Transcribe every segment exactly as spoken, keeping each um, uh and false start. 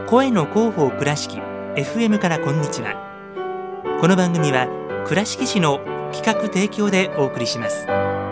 声の広報倉敷 エフエム からこんにちは。この番組は倉敷市の企画提供でお送りします。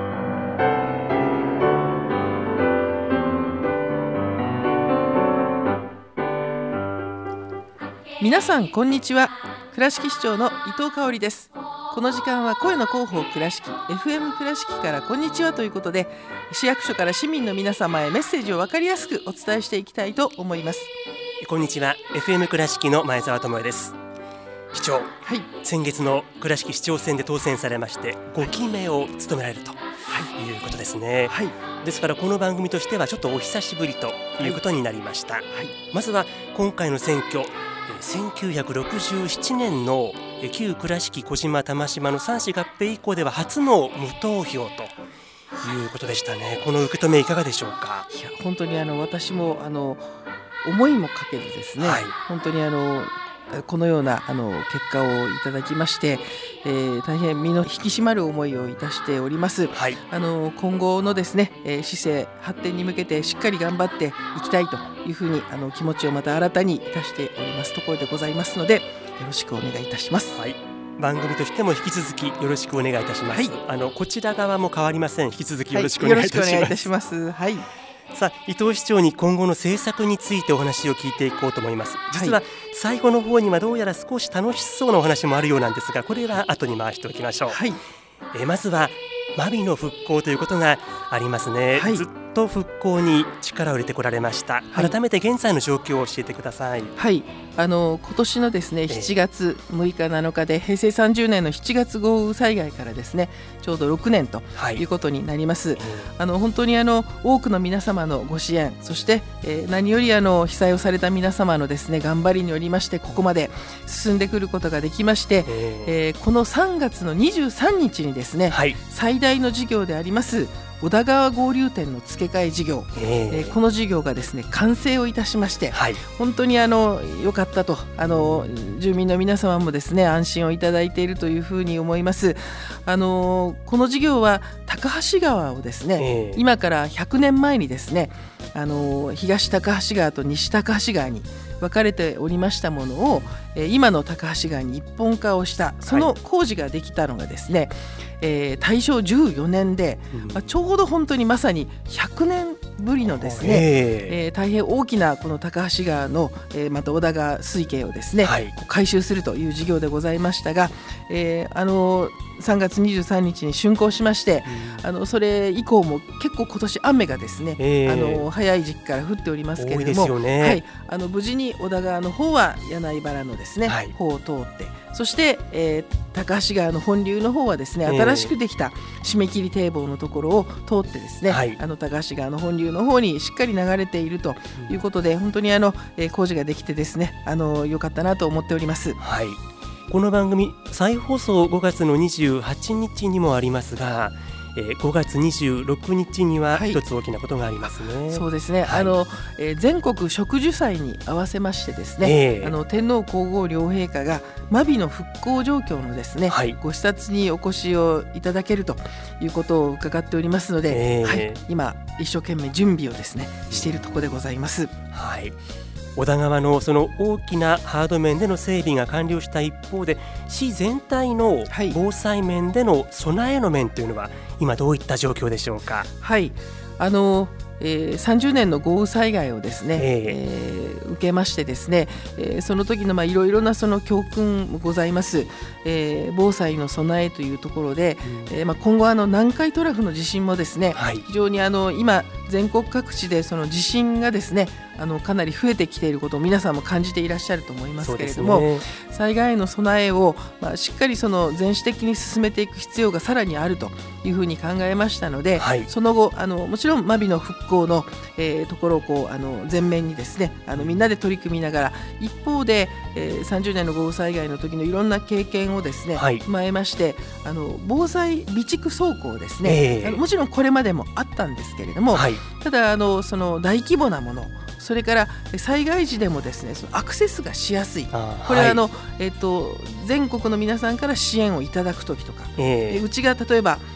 皆さんこんにちは。倉敷市長の伊藤香織です。この時間は声の広報倉敷 エフエム 倉敷からこんにちはということで、市役所から市民の皆様へメッセージを分かりやすくお伝えしていきたいと思います。 こんにちは。 エフエム 倉敷の前澤智恵です。市長、はい、先月の倉敷市長選で当選されましてごきめを務められるということですね、はい、ですからこの番組としてはちょっとお久しぶりということになりました、はいはい、まずは今回の選挙、せんきゅうひゃくろくじゅうななねんの旧倉敷小島玉島の三市合併以降では初の無投票ということでしたね。この受け止めいかがでしょうか。 いや本当にあの私もあの思いもかけてですね、はい、本当にあのこのようなあの結果をいただきまして、えー、大変身の引き締まる思いをいたしております、はい、あの今後のですね、えー、市政発展に向けてしっかり頑張っていきたいというふうにあの気持ちをまた新たにいたしておりますところでございますので、よろしくお願いいたします、はい、 番組としても引き続きよろしくお願いいたします、はい、あのこちら側も変わりません。引き続きよろしくお願いいたします、はい、よろしくお願いいたします、はい。 さあ伊藤市長に今後の政策についてお話を聞いていこうと思います。実は最後の方にはどうやら少し楽しそうなお話もあるようなんですが、これは後に回しておきましょう、はい、えまずは真備の復興ということがありますね、はい、ずっと復興に力を入れてこられました、はい、改めて現在の状況を教えてください。 はい、あの今年のですねしちがつむいかなのかで平成さんじゅうねんのしちがつ豪雨災害からですねちょうどろくねんということになります、はい、あの本当にあの多くの皆様のご支援、そして、えー、何よりあの被災をされた皆様のですね頑張りによりましてここまで進んでくることができまして、えー、このさんがつのにじゅうさんにちにですね、はい、最大の事業であります小田川合流点の付け替え事業、えーえー、この事業がですね完成をいたしまして、はい、本当にあの良かったと、あの住民の皆様もですね安心をいただいているというふうに思います。あのこの事業は高橋川をですね、えー、今からひゃくねんまえにですねあの東高橋川と西高橋川に分かれておりましたものを、えー、今の高橋川に一本化をしたその工事ができたのがですね、はい、えー、大正じゅうよねんで、うんまあ、ちょうど本当にまさにひゃくねんぶりのですね、えー、大変大きなこの高橋川の、えー、また小田川水系をですね、はい、改修するという事業でございましたが、えー、あのさんがつにじゅうさんにちに竣工しまして、うん、あのそれ以降も結構今年雨がですね、えー、あの早い時期から降っておりますけれども、ね、はい、あの無事に小田川の方は柳原のですね、はい、方を通って、そして、えー、高橋川の本流の方はですね新しくできた締め切り堤防のところを通ってですね、はい、あの高橋川の本流の方にしっかり流れているということで、うん、本当にあの、えー、工事ができてですねあの良かったなと思っております。 はい、この番組再放送ごがつのにじゅうはちにちにもありますが、えー、ごがつにじゅうろくにちには一つ大きなことがありますね、はい、 そうですね、はい、あのえー、全国植樹祭に合わせましてですね、えー、あの天皇皇后両陛下が真備の復興状況のですね、はい、ご視察にお越しをいただけるということを伺っておりますので、えーはい、今一生懸命準備をですねしているところでございます、 はい。小田川のその大きなハード面での整備が完了した一方で、市全体の防災面での備えの面というのは今どういった状況でしょうか。 はい、あのえー、さんじゅうねんの豪雨災害をですね、えーえー、受けましてですね、えー、その時のまあいろいろなその教訓もございます、えー、防災の備えというところで、うんえーまあ、今後あの南海トラフの地震もですね、はい、非常にあの今全国各地でその地震がですねあのかなり増えてきていることを皆さんも感じていらっしゃると思いますけれども、ね、災害への備えを、まあ、しっかりその全市的に進めていく必要がさらにあるというふうに考えましたので、はい、その後あのもちろん真備の復興の、えー、ところをこうあの前面にですねあのみんなで取り組みながら、一方で、えー、さんじゅうねんの豪雨災害の時のいろんな経験をですね、はい、踏まえましてあの防災備蓄倉庫をですね、えー、あのもちろんこれまでもあったんですけれども、はい、ただあのその大規模なもの、それから災害時でもですねそのアクセスがしやすい、これはあの、はいえー、と全国の皆さんから支援をいただくときとか、えー、うちが例えば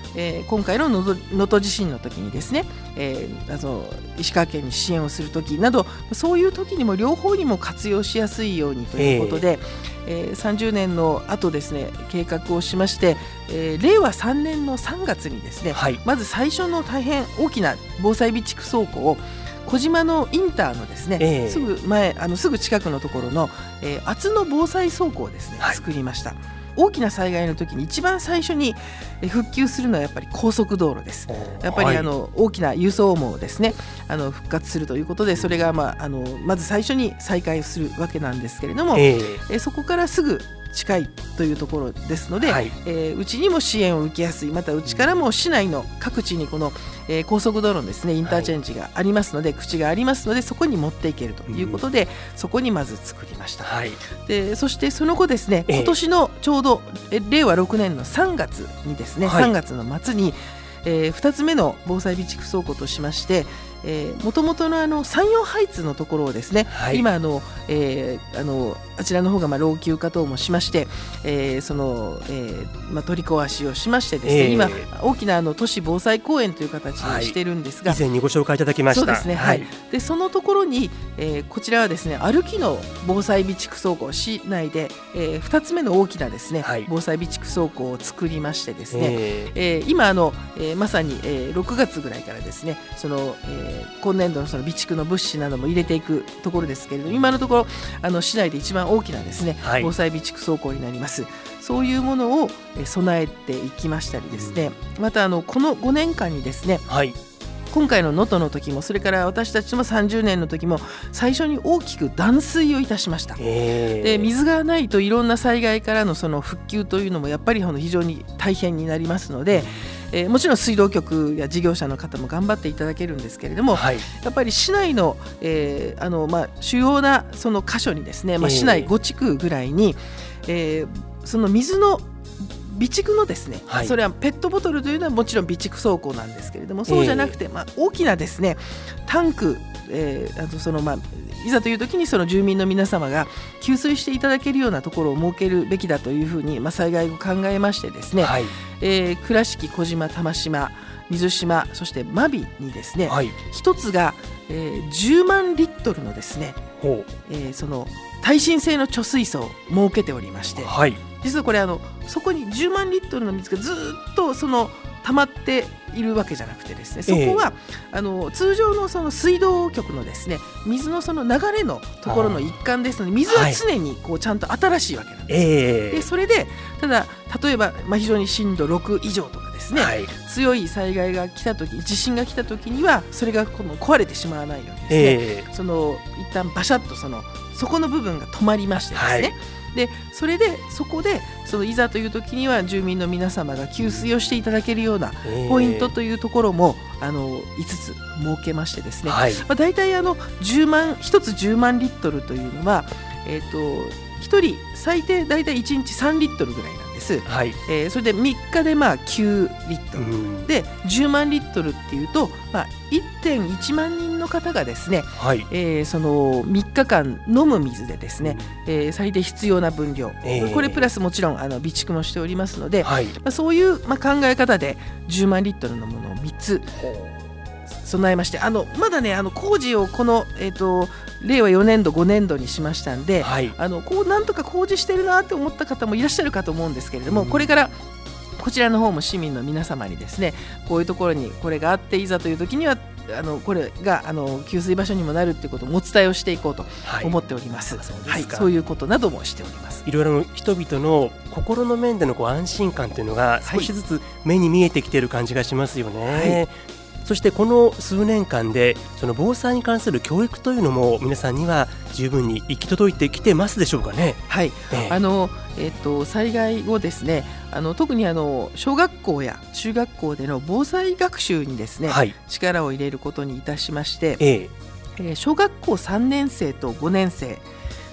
えー、今回の能登地震の時にですね、えー、あの石川県に支援をする時などそういう時にも両方にも活用しやすいようにということで、えーえー、さんじゅうねんの後ですね計画をしまして、えー、れいわさんねんのさんがつにですね、はい、まず最初の大変大きな防災備蓄倉庫を小島のインターのですね、えー、すぐ前あのすぐ近くのところの、えー、厚野防災倉庫をですね、はい、作りました。大きな災害の時に一番最初に復旧するのはやっぱり高速道路です。やっぱりあの、はい、大きな輸送網をですねあの復活するということでそれが、まあ、あのまず最初に再開するわけなんですけれども、えー、そこからすぐ近いというところですので、はい、えー、うちにも支援を受けやすい、またうちからも市内の各地にこの、えー、高速道路のですねインターチェンジがありますので、はい、口がありますのでそこに持っていけるということで、うん、そこにまず作りました、はい、でそしてその後ですね、今年のちょうど、えー、れいわろくねんのさんがつにですね、はい、さんがつの末に、えー、ふたつめの防災備蓄倉庫としましてもともとのあの山陽ハイツのところをですね、はい、今あの、えー、あのあちらの方がまあ老朽化等もしまして、えーそのえーまあ、取り壊しをしましてですね、えー、今大きなあの都市防災公園という形にしているんですが、 はい、以前にご紹介いただきました。 そうですね、はい、でそのところに、えー、こちらはですね歩きの防災備蓄倉庫市内で、えー、ふたつめの大きなですね、はい、防災備蓄倉庫を作りましてですね、えーえー、今あの、えー、まさに、えー、ろくがつぐらいからですねその、えー今年度のその備蓄の物資なども入れていくところですけれども、今のところあの市内で一番大きなですね、はい、防災備蓄倉庫になります。そういうものを備えていきましたりですね、またあのこのごねんかんにですね、はい、今回の能登の時もそれから私たちもさんじゅうねんの時も最初に大きく断水をいたしました。で水がないといろんな災害からのその復旧というのもやっぱり非常に大変になりますので、えー、もちろん水道局や事業者の方も頑張っていただけるんですけれども、はい、やっぱり市内の、えーあのまあ、主要なその箇所にですね、まあ、市内ごちくぐらいに、えー、その水の備蓄のですね、はい、それはペットボトルというのはもちろん備蓄倉庫なんですけれども、そうじゃなくて、まあ、大きなですねタンク、えー、あとそのまあいざという時にその住民の皆様が給水していただけるようなところを設けるべきだというふうに、まあ、災害を考えましてですね、はい、えー、倉敷、小島、玉島、水島、そして真備にですね、はい、一つが、えー、じゅうまんリットルのですね、えー、その耐震性の貯水槽を設けておりまして、はい、実はこれあのそこにじゅうまんリットルの水がずっとその溜まっているわけじゃなくてですね、そこは、えー、あの通常のその水道局のですね水のその流れのところの一環ですので、水は常にこうちゃんと新しいわけなんです、はい、えー、でそれでただ例えば、まあ、非常に震度ろく以上とかですね、はい、強い災害が来た時地震が来た時にはそれがこの壊れてしまわないようにですね、えー、その一旦バシャッとそのそこの部分が止まりましてですね、はい、でそれでそこでそのいざという時には住民の皆様が給水をしていただけるようなポイントというところも、えー、あのいつつ設けましてですね、はい、まあ、大体あのじゅうまんひとつじゅうまんリットルというのは、えー、とひとり最低大体いちにちさんリットルぐらいなんです、はい、えー、それでみっかでまあきゅうリットル、うん、でじゅうまんリットルっていうと、まあ、いってんいちまんにんの方がですね、はい、えー、そのみっかかん飲む水でですね、うん、えー、最低必要な分量、えー、これプラスもちろんあの備蓄もしておりますので、はい、まあ、そういう、まあ、考え方でじゅうまんリットルのものをみっつ備えまして、あのまだねあの工事をこの、えーとれいわよねんどごねんどにしましたんで、はい、あのこうなんとか工事してるなって思った方もいらっしゃるかと思うんですけれども、うん、これからこちらの方も市民の皆様にですねこういうところにこれがあっていざという時にはあのこれがあの給水場所にもなるということをお伝えをしていこうと思っております、はい、そうですか、はい、そういうことなどもしております。 いろいろ人々の心の面でのこう安心感というのが少しずつ目に見えてきている感じがしますよね、はい、そしてこの数年間でその防災に関する教育というのも皆さんには十分に行き届いてきてますでしょうかね。 はい、えー、あのえー、と災害後ですねあの特にあの小学校や中学校での防災学習にですね、はい、力を入れることにいたしまして、えーえー、小学校さんねんせいとごねんせい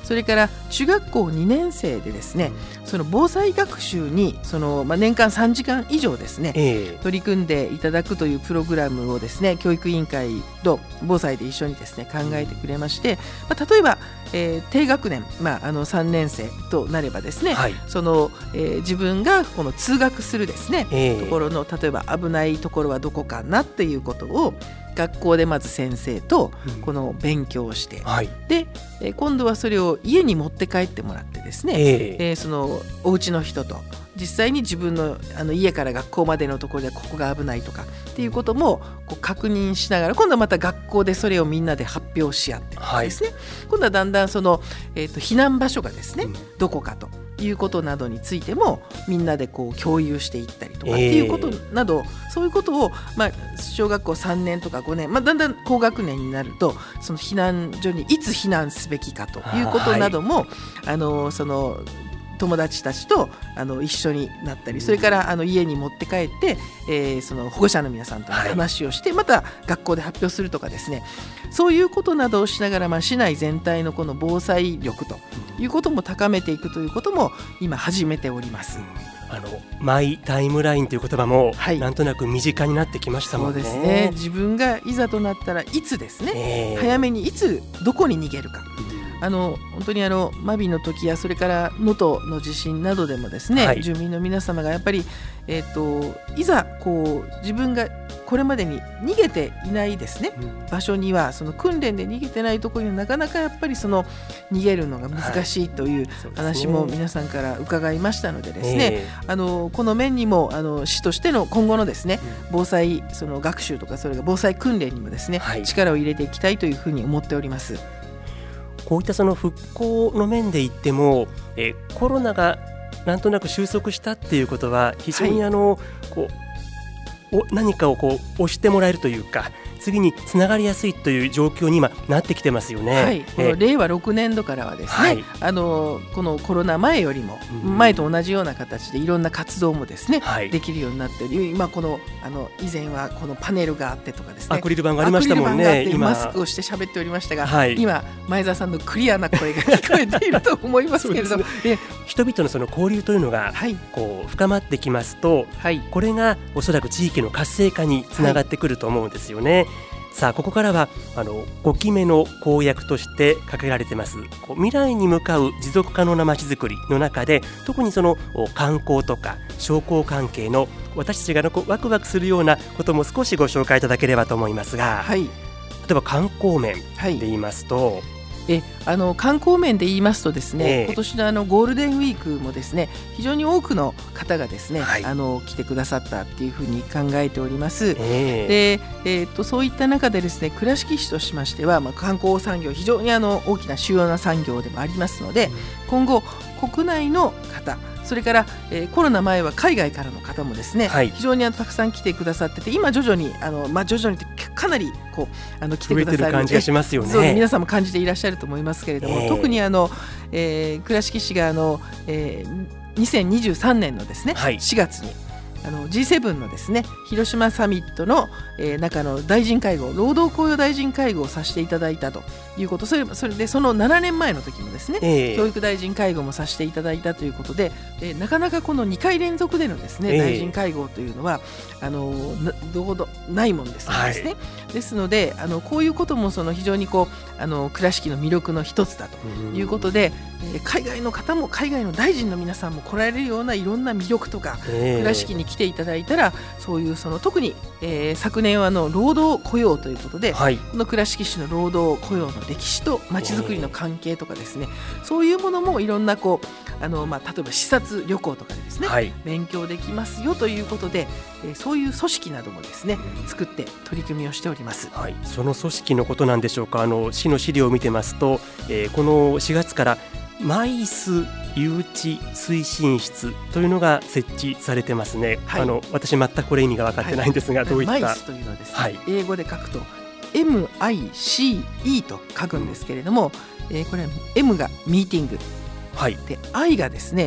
それから中学校にねん生でですね、その防災学習にその、まあ、年間さんじかん以上ですね、えー、取り組んでいただくというプログラムをですね、教育委員会と防災で一緒にですね考えてくれまして、まあ、例えば、えー、低学年、まあ、あのさんねん生となればですね、はい、そのえー、自分がこの通学するですね、えー、ところの例えば危ないところはどこかなっていうことを学校でまず先生とこの勉強をして、うんはい、で今度はそれを家に持って帰ってもらってですね、えーえー、そのお家の人と実際に自分 の, あの家から学校までのところでここが危ないとかっていうこともこう確認しながら、今度はまた学校でそれをみんなで発表し合ってですね、はい、今度はだんだんその、えー、と避難場所がですね、うん、どこかということなどについてもみんなでこう共有していったりとかっていうことなど、えー、そういうことを、まあ、小学校さんねんとかごねん、まあ、だんだん高学年になるとその避難所にいつ避難すべきかということなども、はい、あのその友達たちとあの一緒になったり、それからあの家に持って帰って、えー、その保護者の皆さんと話をして、はい、また学校で発表するとかですね、そういうことなどをしながら、まあ、市内全体のこの防災力ということも高めていくということも今始めております。 あのマイタイムラインという言葉も、はい、なんとなく身近になってきましたもんね。 そうですね、自分がいざとなったらいつですね、えー、早めにいつどこに逃げるか、あの本当にあのマビの時やそれから能登の地震などでもですね、はい、住民の皆様がやっぱり、えー、といざこう自分がこれまでに逃げていないですね、うん、場所にはその訓練で逃げてないところにはなかなかやっぱりその逃げるのが難しいという話も皆さんから伺いましたのでですね、えー、あのこの面にもあの市としての今後のですね、うん、防災その学習とかそれが防災訓練にもですね、はい、力を入れていきたいというふうに思っております。 こういったその復興の面で言っても、えー、コロナがなんとなく収束したっていうことは非常にあの、はい、こうお何かをこう押してもらえるというか、次につながりやすいという状況に今なってきてますよね。 はい、この令和ろくねんどからはですね、はい、あのこのコロナ前よりも前と同じような形でいろんな活動もですね、はい、できるようになっており、今このあの以前はこのパネルがあってとかですね、 アクリル板がありましたもんね。 今マスクをして喋っておりましたが、はい、今前澤さんのクリアな声が聞こえていると思いますけれども、 ね、人々のその交流というのが、はい、こう深まってきますと、はい、これがおそらく地域の活性化につながってくると思うんですよね。はい、さあここからはあのごきめの公約として掲げられてますこう未来に向かう持続可能なまちづくりの中で、特にその観光とか商工関係の私たちがのワクワクするようなことも少しご紹介いただければと思いますが、はい、例えば観光面で言いますと、はい、 えあの観光面で言いますとですね、えー、今年のあのゴールデンウィークもですね、非常に多くの方がですね、はい、あの来てくださったっていうふうに考えております。えー、で、えー、とそういった中でですね、倉敷市としましては、まあ、観光産業非常にあの大きな主要な産業でもありますので、うん、今後国内の方、それから、えー、コロナ前は海外からの方もですね、はい、非常にあのたくさん来てくださってて、今徐々にあの、まあ、徐々にかなりこうあの来てくださるので、増えてる感じがしますよね。そう皆さんも感じていらっしゃると思いますけれども、えー、特にあの、えー、倉敷市があの、えー、にせんにじゅうさんねんのですね、はい、しがつにあの ジーセブン のですね広島サミットの、えー、中の大臣会合、労働雇用大臣会合をさせていただいたということ、それ、それでそのななねんまえの時もですね、えー、教育大臣会合もさせていただいたということで、えー、なかなかこのにかい連続でのですね、えー、大臣会合というのはあのどこどないもんですからですね、はい、ですのであのこういうこともその非常にこうあの倉敷の魅力の一つだということで、えー、海外の方も海外の大臣の皆さんも来られるようないろんな魅力とか、えー、倉敷に来ていただいたら、そういうその特に、えー、昨年はあの労働雇用ということで、はい、この倉敷市の労働雇用の歴史とまちづくりの関係とかですね、えー、そういうものもいろんなこうあの、まあ、例えば視察旅行とかでですね、はい、勉強できますよということで、えー、そういう組織などもですね作って取り組みをしております。 はい、その組織のことなんでしょうか。あの市の資料を見てますと、えー、このしがつからマイス誘致推進室というのが設置されてますね。はい、あの私全くこれ意味が分かってないんですが、はい、どういったマイスというのはですね、はい、英語で書くと エムアイシーイー と書くんですけれども、うん、えー、これは M がミーティング、はい、で I がですね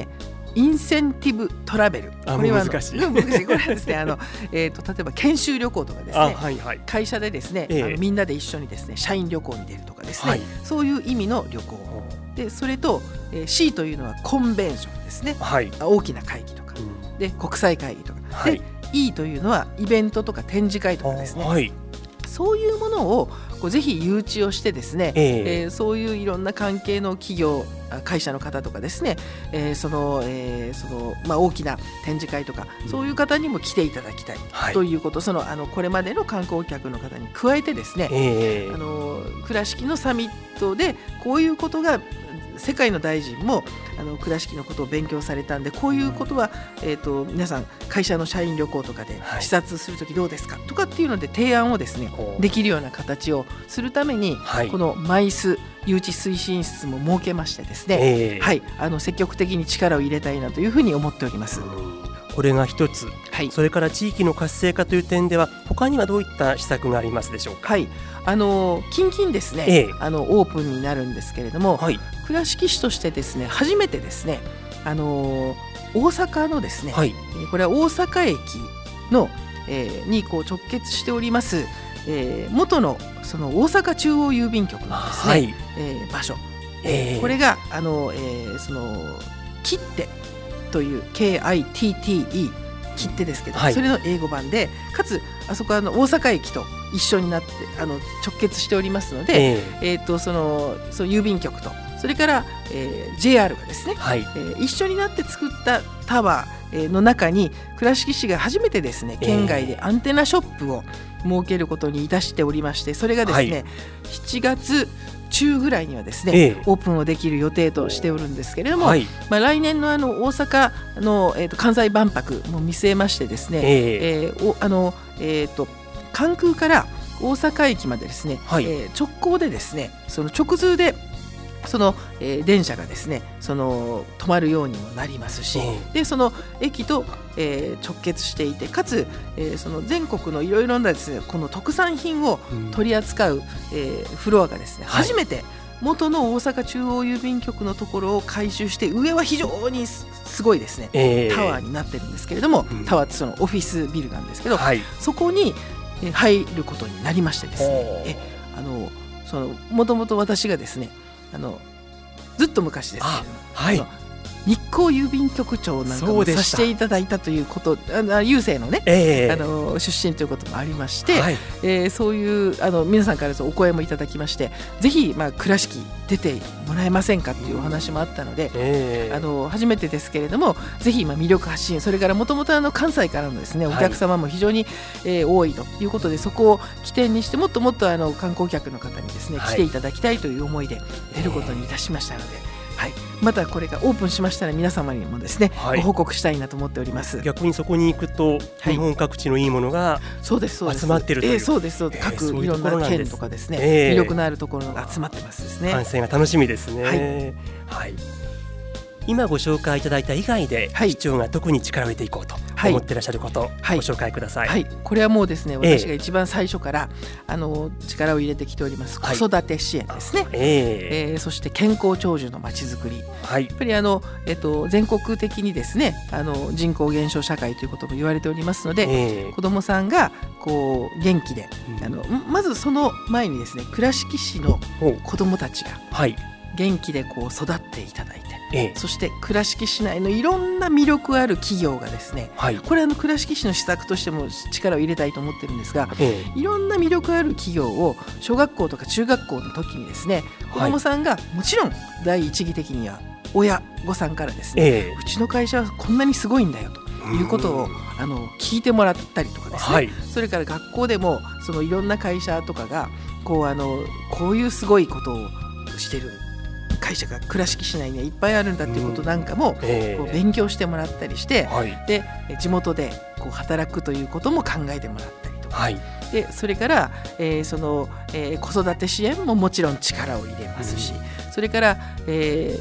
インセンティブトラベル、 これは難しい難しいこれはですねあの、えー、と例えば研修旅行とかですね、 はいはい、 会社でですね、えー、あのみんなで一緒にですね社員旅行に出るとかですね、はい、そういう意味の旅行で、それと、えー、C というのはコンベンションですね、はい、大きな会議とか、うん、で国際会議とか、はい、で E というのはイベントとか展示会とかですね、はい、そういうものをこうぜひ誘致をしてですね、えーえー、そういういろんな関係の企業会社の方とかですね、えーそのえーそのまあ、大きな展示会とか、うん、そういう方にも来ていただきたい、はい、ということ、そのあのこれまでの観光客の方に加えてですね、えー、あの倉敷のサミットでこういうことが世界の大臣もあの倉敷のことを勉強されたんで、こういうことは、えー、と皆さん会社の社員旅行とかで視察するときどうですか、はい、とかっていうので提案をですねできるような形をするために、はい、このマイス誘致推進室も設けましてですね、えーはい、あの積極的に力を入れたいなというふうに思っております。 これが一つ、はい、それから地域の活性化という点では他にはどういった施策がありますでしょうか。 はい、あの近々ですね、ええ、あのオープンになるんですけれども、はい、倉敷市としてですね初めてですねあの大阪のですね、はい、これは大阪駅の、えー、にこう直結しております、えー、元のその大阪中央郵便局のですね、はいえー、場所、えー、これがあの、えー、その切手という ケーアイティーティーイー 切手ですけど、はい、それの英語版で、かつあそこはあの大阪駅と一緒になってあの直結しておりますので、えーえー、とそのその郵便局とそれから、えー、ジェイアール がですね、はいえー、一緒になって作ったタワーの中に倉敷市が初めてですね県外でアンテナショップを設けることにいたしておりまして、それがですね、はい、しちがつ中ぐらいにはですね、ええ、オープンをできる予定としておるんですけれども、はいまあ、来年の、あの大阪の、えー、と関西万博も見据えましてですね、えええーおあのえー、と関空から大阪駅までですね、はいえー、直行でですねその直通でその、えー、電車がですねその止まるようにもなりますし、でその駅と、えー、直結していて、かつ、えー、その全国のいろいろなですねこの特産品を取り扱う、うんえー、フロアがですね、はい、初めて元の大阪中央郵便局のところを改修して、上は非常にすごいですね、えー、タワーになってるんですけれども、うん、タワーってそのオフィスビルなんですけど、はい、そこに入ることになりましてですね、えあのそのもともと私がですねあのずっと昔ですけれども、はい、日光郵便局長なんかもさせていただいたということ、あの郵政のね、えー、あの出身ということもありまして、はいえー、そういうあの皆さんからお声もいただきまして、ぜひ、まあ、倉敷出てもらえませんかというお話もあったので、えー、あの初めてですけれどもぜひ、まあ、魅力発信、それからもともと関西からのですねお客様も非常に、えー、多いということで、そこを起点にしてもっともっとあの観光客の方にですね、はい、来ていただきたいという思いで出ることにいたしましたので、はい、またこれがオープンしましたら皆様にもですね、はい、ご報告したいなと思っております。 逆にそこに行くと日本各地のいいものが集まっているという、 そうですそうです、各いろんな県とかですね、えー、魅力のあるところが集まってますですね。 観戦が楽しみですね。はい、はい今ご紹介いただいた以外で、はい、市長が特に力を入れていこうと思っていらっしゃること、はい、ご紹介ください。 はい、これはもうですね私が一番最初から、えー、あの力を入れてきております子育て支援ですね、はいえーえー、そして健康長寿のまちづくり、はい、やっぱりあの、えっと、全国的にですねあの人口減少社会ということも言われておりますので、えー、子どもさんがこう元気で、うん、あのまずその前にですね倉敷市の子どもたちが元気でこう育っていただいて、ええ、そして倉敷市内のいろんな魅力ある企業がですね、はい、これはあの倉敷市の施策としても力を入れたいと思ってるんですが、ええ、いろんな魅力ある企業を小学校とか中学校の時にですね子どもさんがもちろん第一義的には親御さんからですね、ええ、うちの会社はこんなにすごいんだよということをあの聞いてもらったりとかですね、はい、それから学校でもそのいろんな会社とかがこうあのこういうすごいことをしてる会社が倉敷市内にはいっぱいあるんだっていうことなんかもこう勉強してもらったりして、はい、で地元でこう働くということも考えてもらったりとか、はい、でそれから、えーそのえー、子育て支援ももちろん力を入れますし、それから、えー、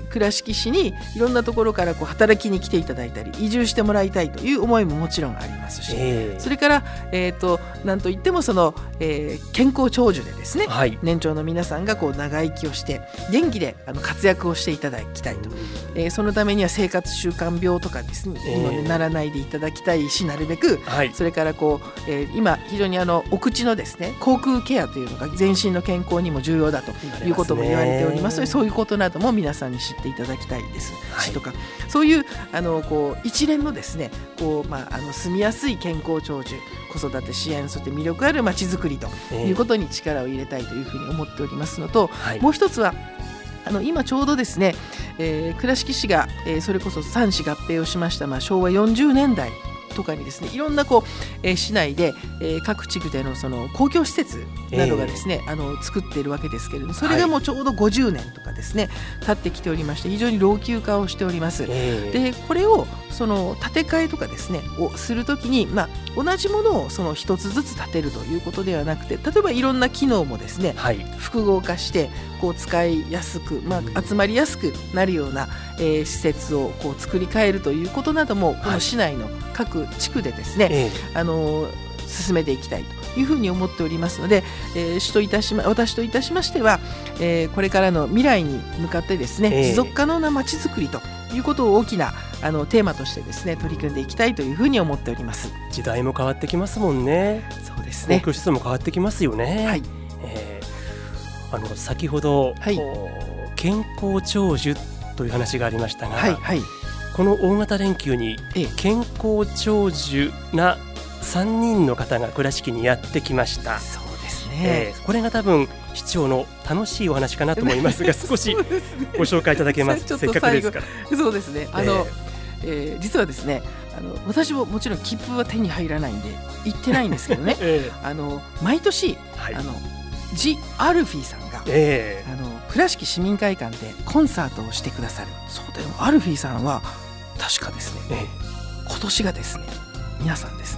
倉敷市にいろんなところからこう働きに来ていただいたり移住してもらいたいという思いももちろんありますし、えー、それから、えー、となんといってもその、えー、健康長寿でですね、はい、年長の皆さんがこう長生きをして元気であの活躍をしていただきたいと、えー、そのためには生活習慣病とかですね、えー、ならないでいただきたいし、なるべく、はい、それからこう、えー、今非常にあのお口のですね口腔ケアというのが全身の健康にも重要だということも言われておりますので、そういうことなども皆さんに知っていただきたいですし、はい、とかそういうあのこう一連のですねこう、まあ、あの住みやすい健康長寿、子育て支援、そして魅力あるまちづくりということに力を入れたいというふうに思っておりますのと、はい、もう一つはあの今ちょうどですね、えー、倉敷市が、えー、それこそ三市合併をしました、まあ、しょうわよんじゅうねんだいとかにですねいろんなこう、えー、市内で、えー、各地区でのその公共施設などがですね、えー、あの作っているわけですけれども、それがもうちょうどごじゅうねんとかですね、はい、経ってきておりまして非常に老朽化をしております、えー、でこれをその建て替えとかですねをするときに、まあ、同じものをその一つずつ建てるということではなくて、例えばいろんな機能もですね、はい、複合化してこう使いやすく、まあ、集まりやすくなるような、えー、施設をこう作り変えるということなどもこの市内の各地区でですね、はいあのー、進めていきたいというふうに思っておりますので、えー、主といたしま私といたしましては、えー、これからの未来に向かってですね、えー、持続可能なまちづくりということを大きなあのテーマとしてですね取り組んでいきたいというふうに思っております。 時代も変わってきますもんね。 そうですね。 公共施設も変わってきますよね。はいえー、あの先ほど、はい、健康長寿という話がありましたが、はいはい、この大型連休に健康長寿なさんにんの方が倉敷にやってきました。 そうですね、 えー、これが多分市長の楽しいお話かなと思いますが少しご紹介いただけます。せっかくですから。 そうですね、あの、えーえー、実はですねあの私ももちろん切符は手に入らないんで行ってないんですけどね、えー、あの毎年、はい、あのジ・アルフィーさんが、えー、あの倉敷市民会館でコンサートをしてくださるそうで、アルフィーさんは確かですね、えー、今年がですね皆さんですね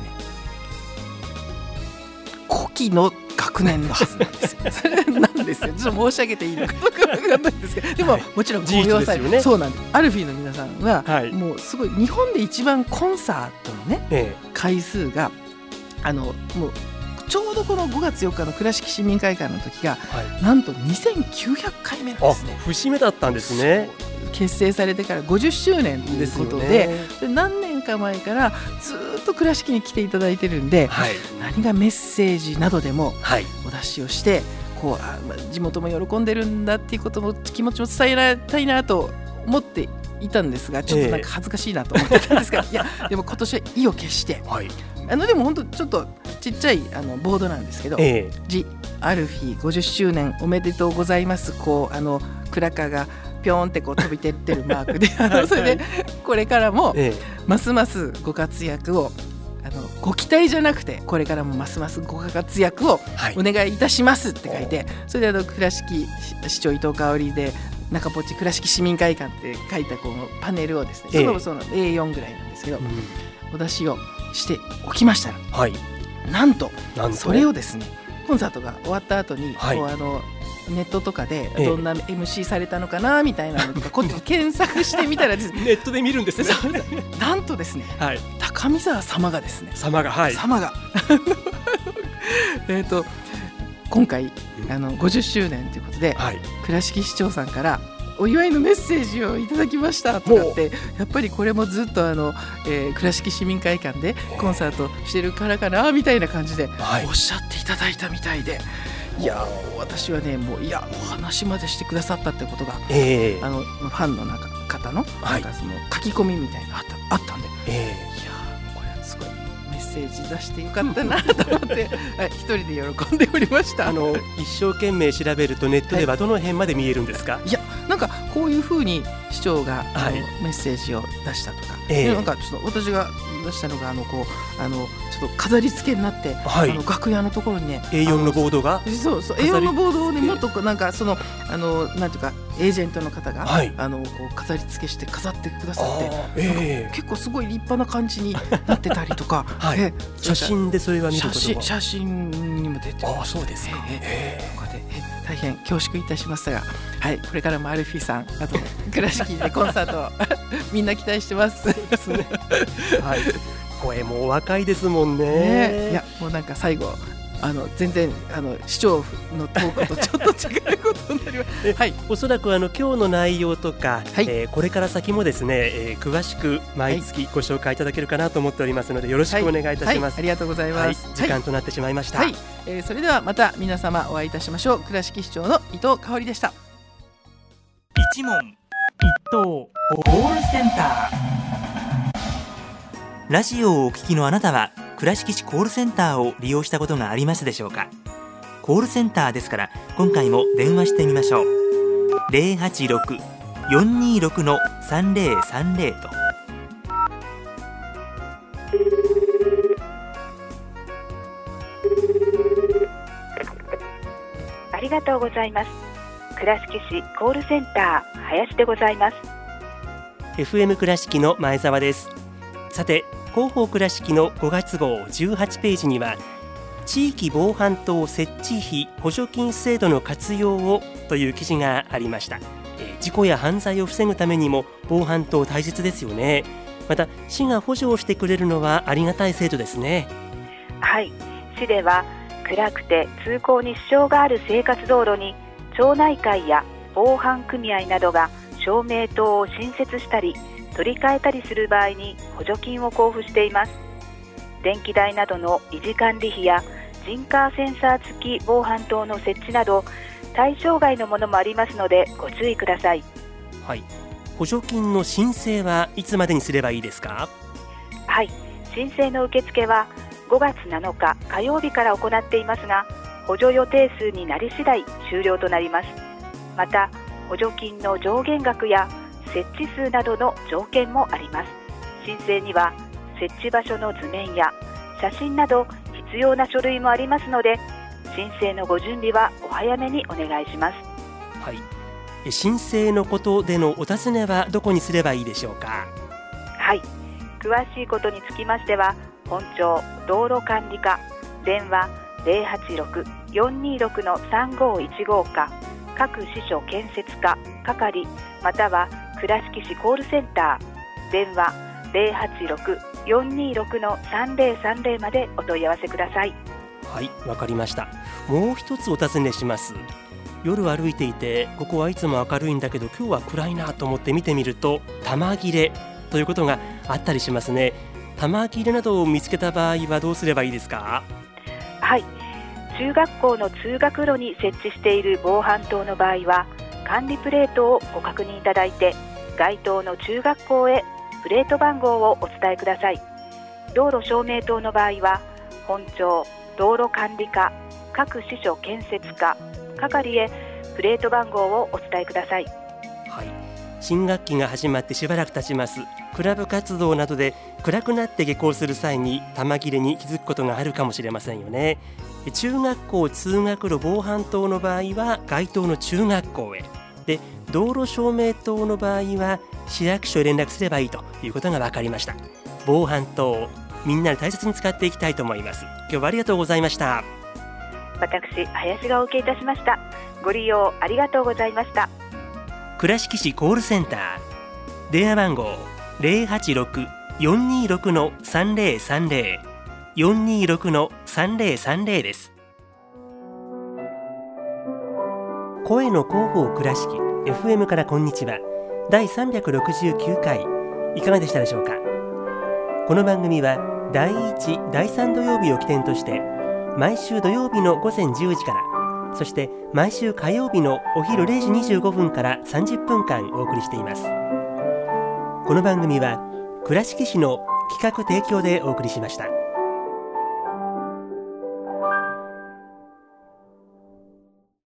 古希の学年のはずなんですよそれなんですよ。ちょっと申し上げていいのかどうかわからないんですけど、でも、はい、もちろん公表される、ね、そうなんです。アルフィーの皆さんは、はい、もうすごい日本で一番コンサートのね、ええ、回数があのもうちょうどこのごがつよっかの倉敷市民会館の時が、はい、なんとにせんきゅうひゃっかいめなんですね。 節目だったんですね。 結成されてからごじゅっしゅうねんということ で, で何年か前からずっと倉敷に来ていただいてるんで、はい、何がメッセージなどでもお出しをして、はい、こうあ地元も喜んでるんだっていうことも気持ちも伝えたいなと思っていたんですが、ちょっとなんか恥ずかしいなと思ってたんですが、えー、いやでも今年は意を決して、はい、あのでも本当ちょっとちっちゃいあのボードなんですけど、えー、ジ・アルフィーごじゅっしゅうねんおめでとうございますこうあのクラッカーがピョーンってこう飛びてってるマークであのそれでこれからもますますご活躍をあのご期待じゃなくてこれからもますますご活躍をお願いいたしますって書いて、はい、それであの倉敷市長伊藤香織で中ポチ倉敷市民会館って書いたこのパネルをですね、えー、そのその エーよん ぐらいなんですけど、うん、お出しをしておきましたら、はい、なんとそれをですねコンサートが終わった後に、はい、こうあのネットとかでどんな エムシー されたのかなみたいなのとか、こっち検索してみたらですねネットで見るんですねなんとですね、はい、高見沢様がですね様が、はい、 様がえと今回あのごじゅっしゅうねんということで、はい、倉敷市長さんからお祝いのメッセージをいただきましたとかってやっぱりこれもずっとあの、えー、倉敷市民会館でコンサートしてるからかなみたいな感じでおっしゃっていただいたみたいで、いや私はねもういやお話までしてくださったってことが、えー、あのファンの中方のなんかその書き込みみたいなのあった、あったんで、えー、いやこれはすごいメッセージ出してよかったなと思って、はい、一人で喜んでおりました。 あの一生懸命調べるとネットではどの辺まで見えるんですか？はい、いやなんかこういうふうに市長があの、はい、メッセージを出したとか、えー、なんかちょっと私が出したのがあのこうあのちょっと飾り付けになって、はい、あの楽屋のところにねエーよん のボードがそうそう エーよん のボードをねもっとなんかそのあのなんていうかエージェントの方が、はい、あのこう飾り付けして飾ってくださって、えー、結構すごい立派な感じになってたりとか、 はい、写真でそれは見ることが写真、写真にも出てます、ね、あそうですか、 えー、とかでえ大変恐縮いたしましたが、はい、これからもアルフィーさん、あと倉敷でコンサートみんな期待してます。 ですね。はい、声もお若いですもんね。 ね、いやもうなんか最後あの全然あの市長のトークとちょっと違うことになります。はい、 おそらくあの今日の内容とか、 はい、 えー、これから先もですね、えー、詳しく毎月ご紹介いただけるかなと思っておりますので、よろしくお願いいたします。はいはい、 ありがとうございます。 はい、時間となってしまいました。 はい、えー、それではまた皆様お会いいたしましょう。倉敷市長の伊藤香織でした。 一問一答コールセンター。ラジオをお聞きのあなたは倉敷市コールセンターを利用したことがありますでしょうか。コールセンターですから今回も電話してみましょう。 ゼロはちろく よんにーろく のさんぜろさんぜろ と。 ありがとうございます。倉敷市コールセンター林でございます。 エフエム 倉敷の前澤です。さて、広報倉敷のごがつ号じゅうはちページには、地域防犯灯設置費補助金制度の活用をという記事がありました。えー、事故や犯罪を防ぐためにも防犯灯大切ですよね。また市が補助をしてくれるのはありがたい制度ですね。 はい、市では暗くて通行に支障がある生活道路に町内会や防犯組合などが照明灯を新設したり取り替えたりする場合に補助金を交付しています。電気代などの維持管理費や人カーセンサー付き防犯灯の設置など対象外のものもありますのでご注意ください。 はい、補助金の申請はいつまでにすればいいですか？ はい、申請の受付はごがつなのか火曜日から行っていますが、補助予定数になり次第終了となります。また補助金の上限額や設置数などの条件もあります。申請には設置場所の図面や写真など必要な書類もありますので、申請のご準備はお早めにお願いします。 はい、申請のことでのお尋ねはどこにすればいいでしょうか？ はい、詳しいことにつきましては本庁道路管理課電話 ゼロはちろく よんにーろく のさんごいちご か各支所建設課係または倉敷市コールセンター電話 ゼロはちろく よんにーろく のさんぜろさんぜろ までお問い合わせください。 はい、わかりました。もう一つお尋ねします。夜歩いていてここはいつも明るいんだけど今日は暗いなと思って見てみると玉切れということがあったりしますね。玉切れなどを見つけた場合はどうすればいいですか？ はい、中学校の通学路に設置している防犯灯の場合は管理プレートをご確認いただいて該当の中学校へプレート番号をお伝えください。道路照明灯の場合は本庁道路管理課各支所建設課係へプレート番号をお伝えください。 はい、新学期が始まってしばらく経ちます。クラブ活動などで暗くなって下校する際に玉切れに気づくことがあるかもしれませんよね。中学校通学路防犯灯の場合は該当の中学校へで、道路照明灯の場合は市役所へ連絡すればいいということが分かりました。防犯灯みんなで大切に使っていきたいと思います。今日はありがとうございました。 私林がお受けいたしました。ご利用ありがとうございました。 倉敷市コールセンター電話番号 ゼロはちろく よんにーろく のさんぜろさんぜろ よんにーろく のさんぜろさんぜろ です。声の広報倉敷 エフエム からこんにちはだいさんびゃくろくじゅうきゅうかいいかがでしたでしょうか。この番組はだいいち、だいさん土曜日を起点として毎週土曜日のごぜんじゅうじから、そして毎週火曜日のお昼れいじにじゅうごふんからさんじゅっぷんかんお送りしています。この番組は倉敷市の企画提供でお送りしました。